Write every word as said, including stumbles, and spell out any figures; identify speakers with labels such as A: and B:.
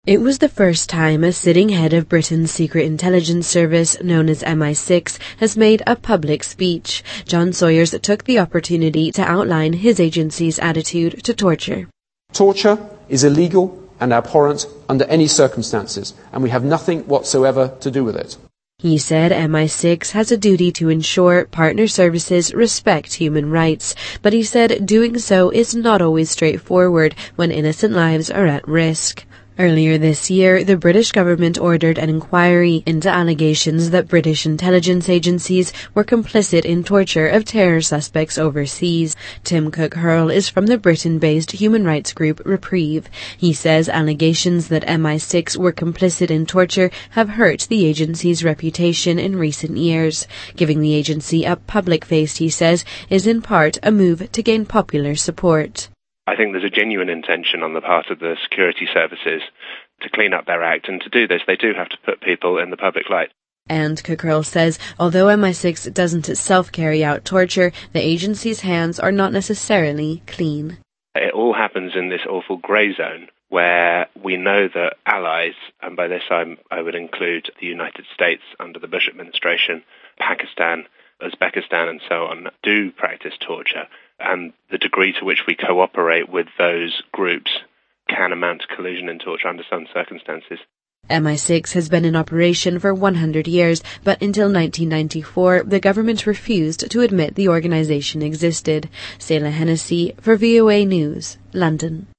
A: It was the first time a sitting head of Britain's secret intelligence service, known as M I six, has made a public speech. John Sawyers took the opportunity to outline his agency's attitude to torture.
B: Torture is illegal and abhorrent under any circumstances, and we have nothing whatsoever to do with it.
A: He said M I six has a duty to ensure partner services respect human rights, but he said doing so is not always straightforward when innocent lives are at risk. Earlier this year, the British government ordered an inquiry into allegations that British intelligence agencies were complicit in torture of terror suspects overseas. Tim Cook-Hurrell is from the Britain-based human rights group Reprieve. He says allegations that M I six were complicit in torture have hurt the agency's reputation in recent years. Giving the agency a public face, he says, is in part a move to gain popular support.
C: I think there's a genuine intention on the part of the security services to clean up their act, and to do this they do have to put people in the public light.
A: And Cook-Hurrell says although M I six doesn't itself carry out torture, the agency's hands are not necessarily clean.
C: It all happens in this awful grey zone where we know that allies, and by this I'm, I would include the United States under the Bush administration, Pakistan, Uzbekistan and so on, do practice torture. And the degree to which we cooperate with those groups can amount to collusion in torture under some circumstances.
A: M I six has been in operation for one hundred years, but until nineteen ninety-four, the government refused to admit the organization existed. Selah Hennessy for V O A News, London.